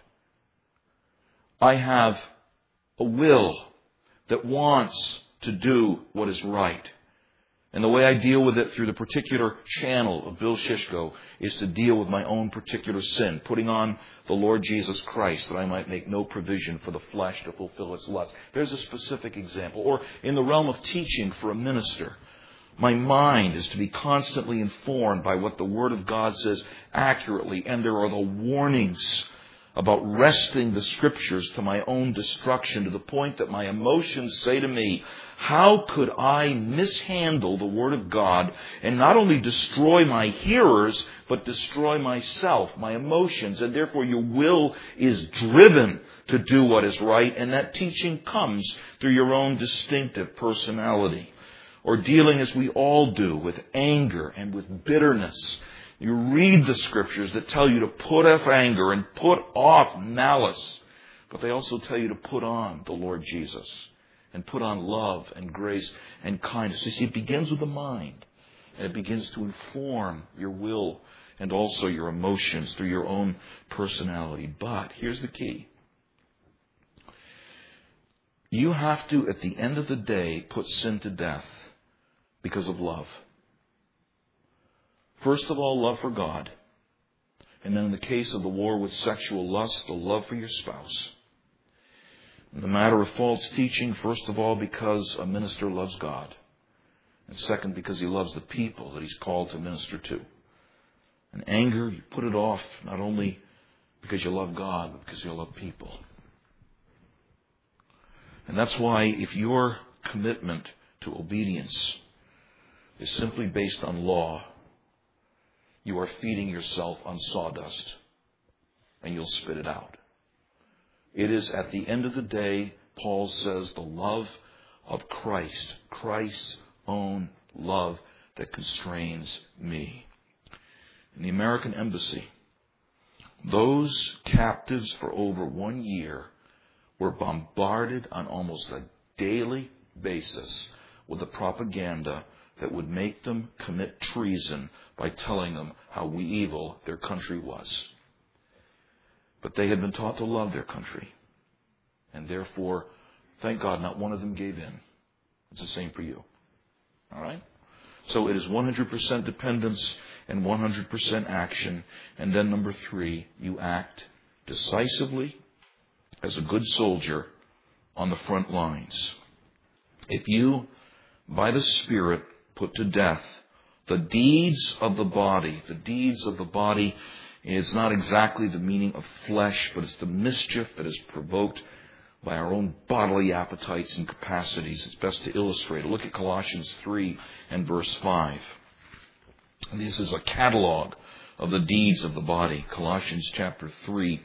I have a will that wants to do what is right. And the way I deal with it through the particular channel of Bill Shishko is to deal with my own particular sin, putting on the Lord Jesus Christ that I might make no provision for the flesh to fulfill its lust. There's a specific example. Or in the realm of teaching for a minister, my mind is to be constantly informed by what the Word of God says accurately, and there are the warnings about wresting the Scriptures to my own destruction, to the point that my emotions say to me, how could I mishandle the Word of God and not only destroy my hearers, but destroy myself, my emotions? And therefore your will is driven to do what is right, and that teaching comes through your own distinctive personality. Or dealing, as we all do, with anger and with bitterness. You read the Scriptures that tell you to put off anger and put off malice. But they also tell you to put on the Lord Jesus and put on love and grace and kindness. You see, it begins with the mind. And it begins to inform your will and also your emotions through your own personality. But here's the key. You have to, at the end of the day, put sin to death because of love. First of all, love for God. And then in the case of the war with sexual lust, the love for your spouse. In the matter of false teaching, first of all, because a minister loves God. And second, because he loves the people that he's called to minister to. And anger, you put it off, not only because you love God, but because you love people. And that's why if your commitment to obedience is simply based on law, you are feeding yourself on sawdust, and you'll spit it out. It is at the end of the day, Paul says, the love of Christ, Christ's own love, that constrains me. In the American Embassy, Those captives for over 1 year were bombarded on almost a daily basis with the propaganda that would make them commit treason by telling them how evil their country was. But they had been taught to love their country. And therefore, thank God, not one of them gave in. It's the same for you. All right? So it is 100% dependence and 100% action. And then number 3, you act decisively as a good soldier on the front lines. If you, by the Spirit, put to death the deeds of the body is not exactly the meaning of flesh, but it's the mischief that is provoked by our own bodily appetites and capacities. It's best to illustrate it. Look at Colossians 3 and verse 5. And this is a catalog of the deeds of the body. Colossians chapter 3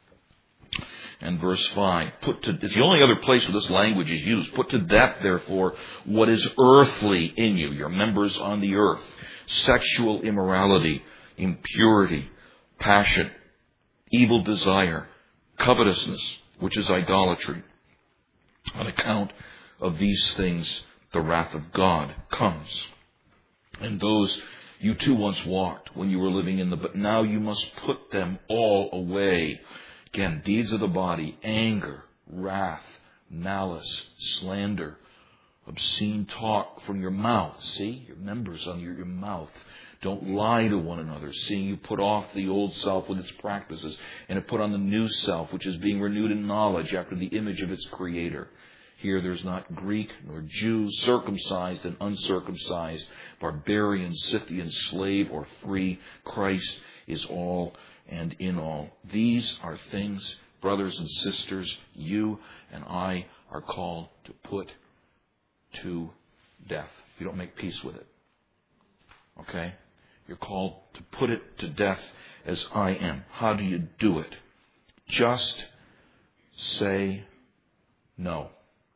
and verse 5. It's the only other place where this language is used. Put to death, therefore, what is earthly in you, your members on the earth. Sexual immorality, impurity, passion, evil desire, covetousness, which is idolatry. On account of these things, the wrath of God comes. And those you too once walked when you were living in but now you must put them all away. Again, deeds of the body, anger, wrath, malice, slander, obscene talk from your mouth. See, your members on your mouth. Don't lie to one another, seeing you put off the old self with its practices and have put on the new self, which is being renewed in knowledge after the image of its Creator. Here there's not Greek nor Jew, circumcised and uncircumcised, barbarian, Scythian, slave or free. Christ is all and in all. These are things, brothers and sisters, you and I are called to put to death. You don't make peace with it. Okay? You're called to put it to death as I am. How do you do it? Just say no.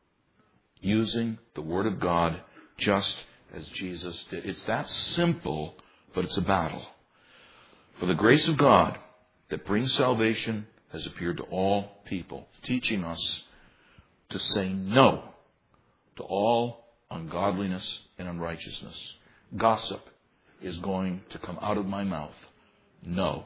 Using the Word of God just as Jesus did. It's that simple, but it's a battle. For the grace of God that brings salvation has appeared to all people, teaching us to say no to all ungodliness and unrighteousness. Gossip is going to come out of my mouth. No.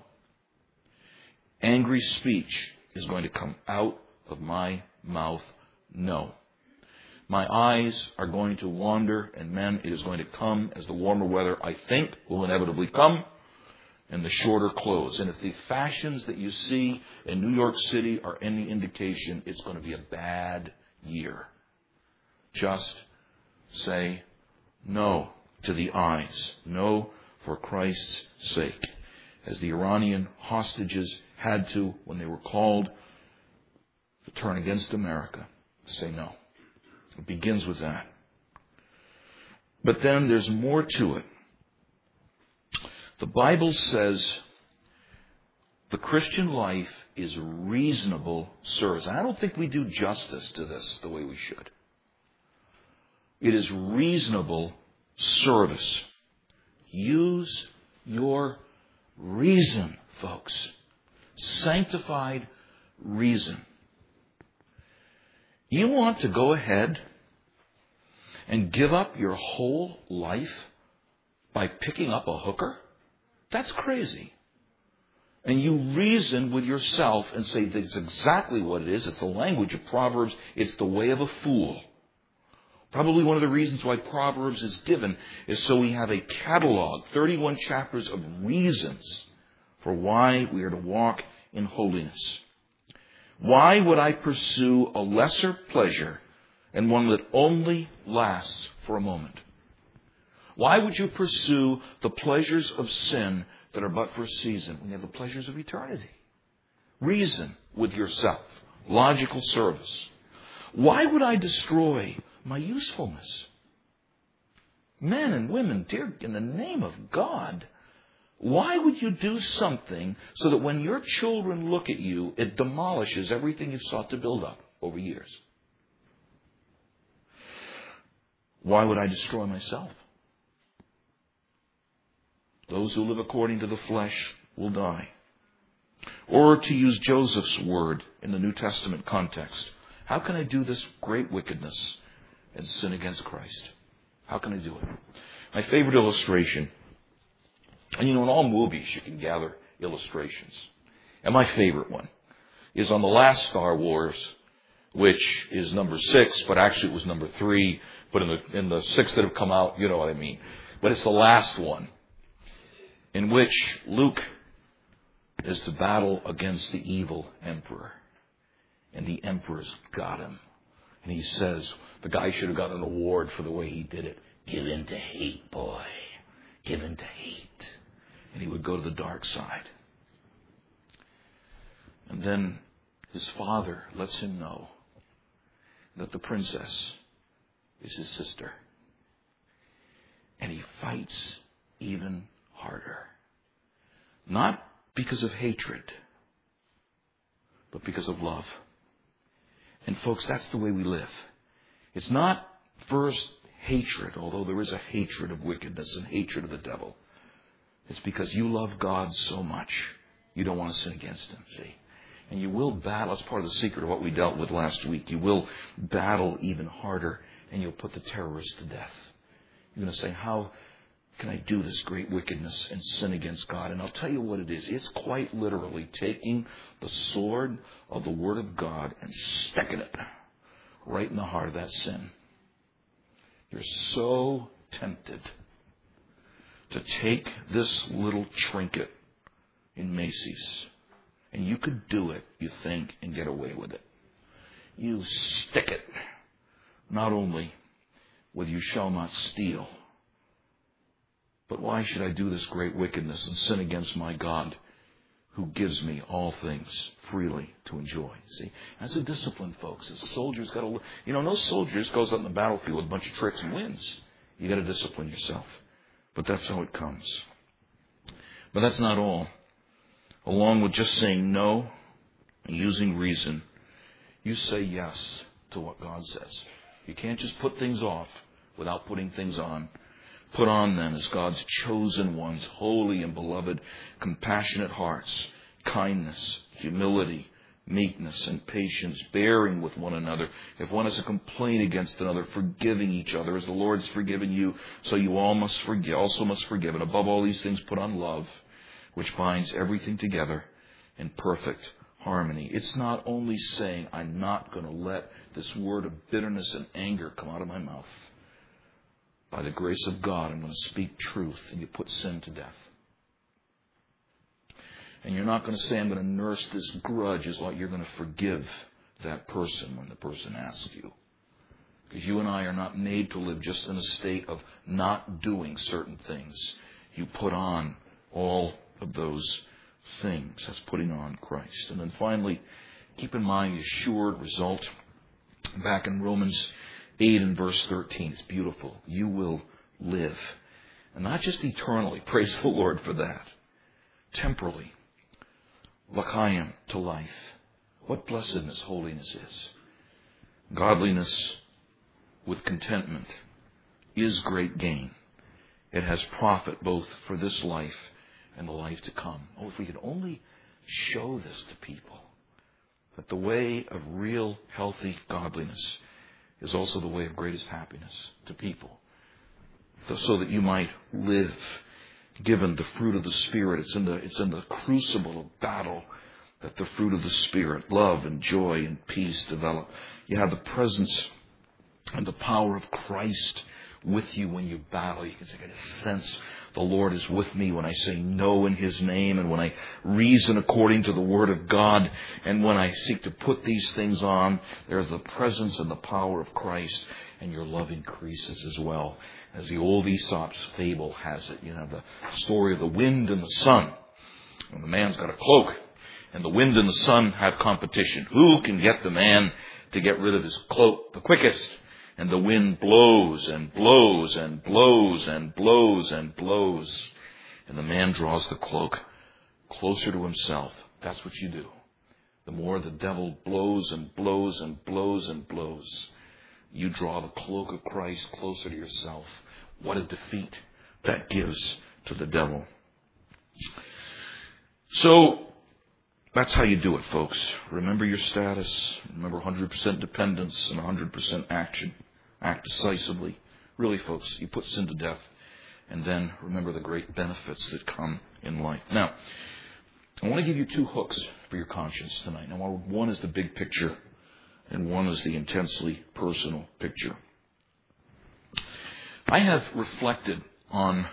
Angry speech is going to come out of my mouth. No. My eyes are going to wander, and men, it is going to come as the warmer weather, I think, will inevitably come, and the shorter clothes. And if the fashions that you see in New York City are any indication, it's going to be a bad year. Just say no to the eyes. No for Christ's sake. As the Iranian hostages had to when they were called to turn against America. Say no. It begins with that. But then there's more to it. The Bible says the Christian life is reasonable service. And I don't think we do justice to this the way we should. It is reasonable service. Use your reason, folks. Sanctified reason. You want to go ahead and give up your whole life by picking up a hooker? That's crazy. And you reason with yourself and say that's exactly what it is. It's the language of Proverbs. It's the way of a fool. Probably one of the reasons why Proverbs is given is so we have a catalog, 31 chapters of reasons for why we are to walk in holiness. Why would I pursue a lesser pleasure and one that only lasts for a moment? Why would you pursue the pleasures of sin that are but for a season when you have the pleasures of eternity? Reason with yourself. Logical service. Why would I destroy my usefulness? Men and women, dear, in the name of God, why would you do something so that when your children look at you, it demolishes everything you've sought to build up over years? Why would I destroy myself? Those who live according to the flesh will die. Or to use Joseph's word in the New Testament context, how can I do this great wickedness and sin against Christ? How can I do it? My favorite illustration, and in all movies you can gather illustrations, and my favorite one is on the last Star Wars, which is number 6, but actually it was number 3, but in the 6 that have come out, you know what I mean. But it's the last one, in which Luke is to battle against the evil emperor. And the emperor's got him. And he says, the guy should have gotten an award for the way he did it. Give in to hate, boy. Give in to hate. And he would go to the dark side. And then his father lets him know that the princess is his sister. And he fights even harder. Not because of hatred, but because of love. And folks, that's the way we live. It's not first hatred, although there is a hatred of wickedness and hatred of the devil. It's because you love God so much, you don't want to sin against Him, see? And you will battle, that's part of the secret of what we dealt with last week. You will battle even harder, and you'll put the terrorists to death. You're going to say, how can I do this great wickedness and sin against God? And I'll tell you what it is. It's quite literally taking the sword of the Word of God and sticking it right in the heart of that sin. You're so tempted to take this little trinket in Macy's, and you could do it, you think, and get away with it. You stick it, not only with you shall not steal, but why should I do this great wickedness and sin against my God who gives me all things freely to enjoy? See, that's a discipline, folks. As a soldier's got to, no soldier just goes out in the battlefield with a bunch of tricks and wins. You got to discipline yourself. But that's how it comes. But that's not all. Along with just saying no and using reason, you say yes to what God says. You can't just put things off without putting things on. Put on then as God's chosen ones, holy and beloved, compassionate hearts, kindness, humility, meekness, and patience, bearing with one another. If one has a complaint against another, forgiving each other as the Lord's forgiven you, so you all must forgive, also must forgive. And above all these things, put on love, which binds everything together in perfect harmony. It's not only saying, I'm not going to let this word of bitterness and anger come out of my mouth. By the grace of God, I'm going to speak truth, and you put sin to death. And you're not going to say, I'm going to nurse this grudge, as like you're going to forgive that person when the person asks you. Because you and I are not made to live just in a state of not doing certain things. You put on all of those things. That's putting on Christ. And then finally, keep in mind the assured result. Back in Romans 8 and verse 13, it's beautiful. You will live. And not just eternally. Praise the Lord for that. Temporally. L'chaim, to life. What blessedness holiness is. Godliness with contentment is great gain. It has profit both for this life and the life to come. Oh, if we could only show this to people, that the way of real, healthy godliness is also the way of greatest happiness to people, so that you might live, given the fruit of the Spirit. It's in the crucible of battle that the fruit of the Spirit, love and joy and peace, develop. You have the presence and the power of Christ with you when you battle. You can get a sense the Lord is with me when I say no in His name, and when I reason according to the Word of God, and when I seek to put these things on, there's the presence and the power of Christ, and your love increases as well. As the old Aesop's fable has it, you have the story of the wind and the sun. And the man's got a cloak, and the wind and the sun have competition. Who can get the man to get rid of his cloak the quickest? And the wind blows and blows and blows and blows and blows. And the man draws the cloak closer to himself. That's what you do. The more the devil blows and blows and blows and blows, you draw the cloak of Christ closer to yourself. What a defeat that gives to the devil. So, That's how you do it, folks. Remember your status. Remember 100% dependence and 100% action. Act decisively. Really, folks, you put sin to death. And then remember the great benefits that come in life. Now, I want to give you two hooks for your conscience tonight. Now, one is the big picture, and one is the intensely personal picture. I have reflected on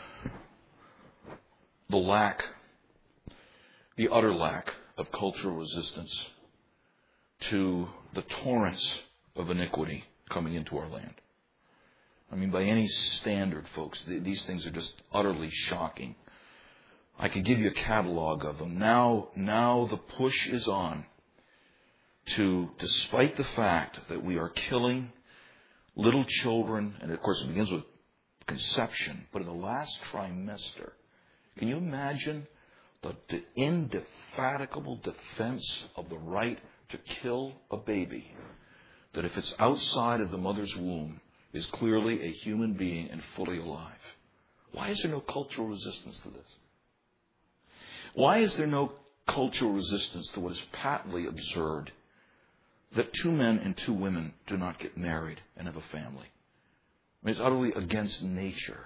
the utter lack of cultural resistance to the torrents of iniquity coming into our land. I mean, by any standard, folks, these things are just utterly shocking. I could give you a catalog of them. Now the push is on to, despite the fact that we are killing little children, and of course it begins with conception, but in the last trimester, can you imagine the indefatigable defense of the right to kill a baby, that if it's outside of the mother's womb, is clearly a human being and fully alive? Why is there no cultural resistance to this? Why is there no cultural resistance to what is patently absurd, that two men and two women do not get married and have a family? I mean, it's utterly against nature.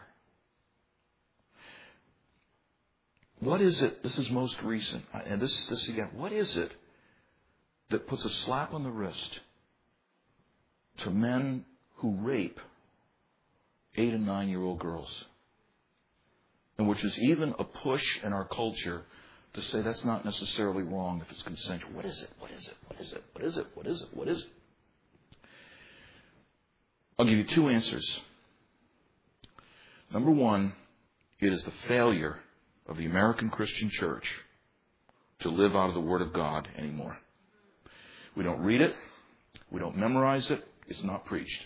What is it? This is most recent. And this again, what is it that puts a slap on the wrist to men who rape 8 and 9-year-old girls? And which is even a push in our culture to say that's not necessarily wrong if it's consensual. What is it? What is it? What is it? What is it? What is it? What is it? I'll give you two answers. Number one, it is the failure of the American Christian church to live out of the Word of God anymore. We don't read it. We don't memorize it. It's not preached.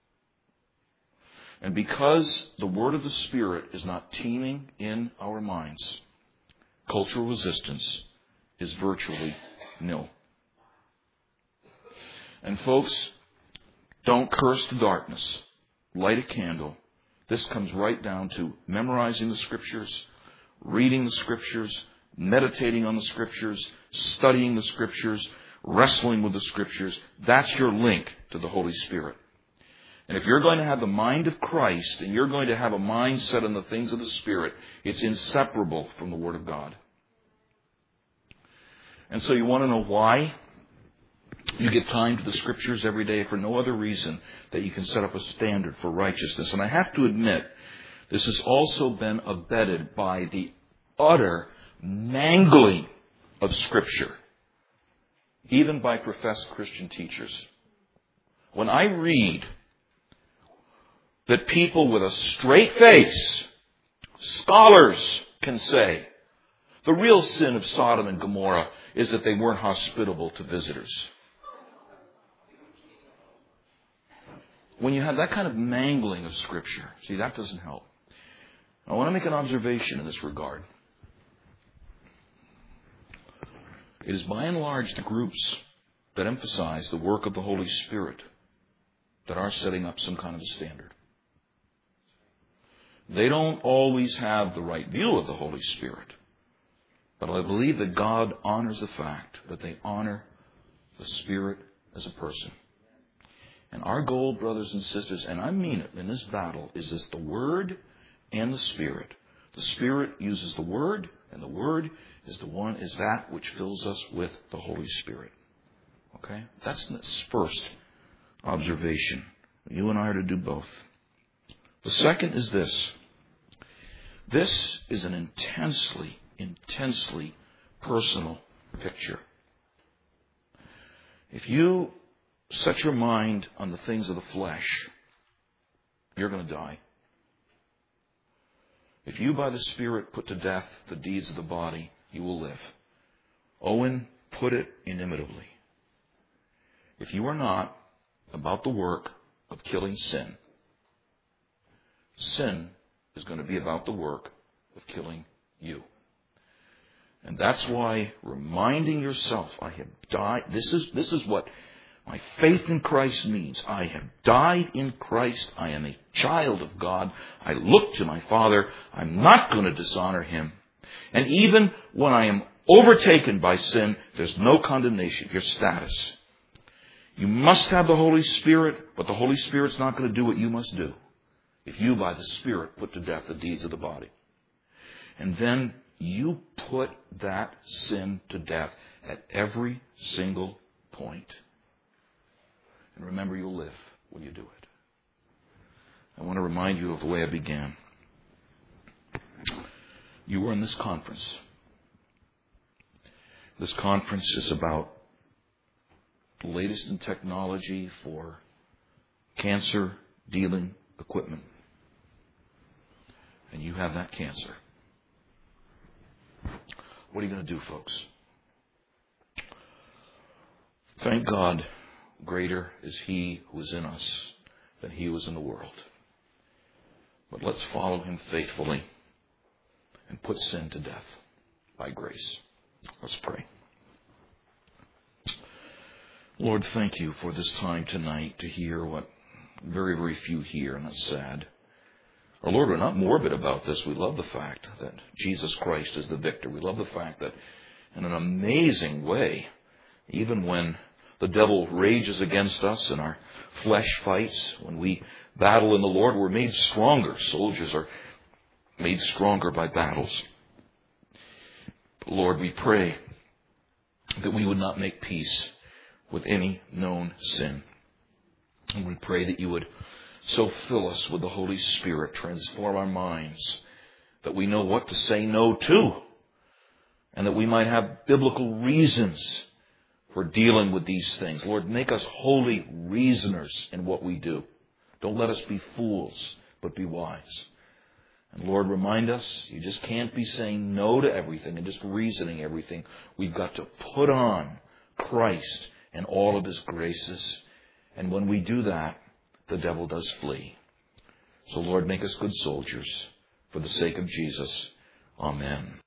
And because the Word of the Spirit is not teeming in our minds, cultural resistance is virtually nil. And folks, don't curse the darkness. Light a candle. This comes right down to memorizing the Scriptures, reading the Scriptures, meditating on the Scriptures, studying the Scriptures, wrestling with the Scriptures. That's your link to the Holy Spirit. And if you're going to have the mind of Christ and you're going to have a mind set on the things of the Spirit, it's inseparable from the Word of God. And so you want to know why? You give time to the Scriptures every day for no other reason that you can set up a standard for righteousness. And I have to admit, this has also been abetted by the utter mangling of Scripture, even by professed Christian teachers. When I read that people with a straight face, scholars, can say the real sin of Sodom and Gomorrah is that they weren't hospitable to visitors. When you have that kind of mangling of Scripture, see, that doesn't help. I want to make an observation in this regard. It is by and large the groups that emphasize the work of the Holy Spirit that are setting up some kind of a standard. They don't always have the right view of the Holy Spirit, but I believe that God honors the fact that they honor the Spirit as a person. And our goal, brothers and sisters, and I mean it in this battle, is this: the Word and the Spirit. The Spirit uses the Word, and the Word is that which fills us with the Holy Spirit. Okay? That's the first observation. You and I are to do both. The second is this. This is an intensely personal picture. If you set your mind on the things of the flesh, you're going to die. If you by the Spirit put to death the deeds of the body, you will live. Owen put it inimitably. If you are not about the work of killing sin, sin is going to be about the work of killing you. And that's why reminding yourself, I have died. This is what my faith in Christ means. I have died in Christ. I am a child of God. I look to my Father. I'm not going to dishonor Him. And even when I am overtaken by sin, there's no condemnation. Your status. You must have the Holy Spirit, but the Holy Spirit's not going to do what you must do if you, by the Spirit, put to death the deeds of the body. And then you put that sin to death at every single point. And remember, you'll live when you do it. I want to remind you of the way I began. You were in this conference. This conference is about the latest in technology for cancer dealing equipment. And you have that cancer. What are you going to do, folks? Thank God, greater is He who is in us than he who is in the world. But let's follow Him faithfully and put sin to death by grace. Let's pray. Lord, thank you for this time tonight to hear what very, very few hear, and that's sad. Our Lord, we're not morbid about this. We love the fact that Jesus Christ is the victor. We love the fact that in an amazing way, even when the devil rages against us and our flesh fights, when we battle in the Lord, we're made stronger. Soldiers are made stronger by battles. But Lord, we pray that we would not make peace with any known sin. And we pray that you would so fill us with the Holy Spirit, transform our minds, that we know what to say no to, and that we might have biblical reasons for dealing with these things. Lord, make us holy reasoners in what we do. Don't let us be fools, but be wise. And Lord, remind us, you just can't be saying no to everything and just reasoning everything. We've got to put on Christ and all of His graces. And when we do that, the devil does flee. So Lord, make us good soldiers for the sake of Jesus. Amen.